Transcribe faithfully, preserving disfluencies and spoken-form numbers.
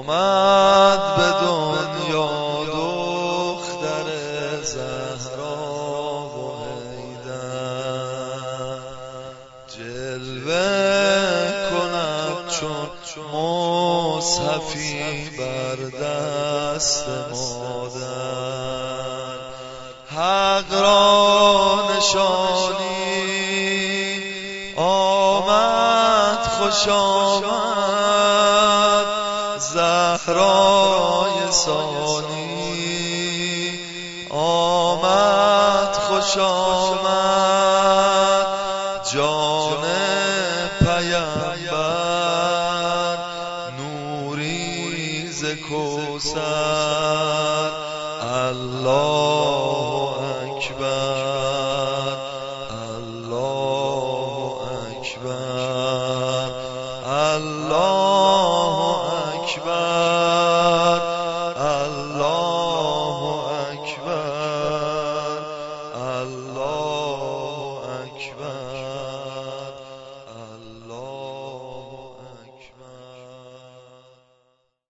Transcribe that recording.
آمد به دنیا دختر زهرا و حیدر، جلوه کند چون مصحفی بر دست مادر، حق را نشانی آمد خوش آمد، زهرای ثانی آمد خوش آمد، جان پیامبر نوری ز کوثر، الله اکبر الله اکبر الله اکبر الله اکبر الله اکبر.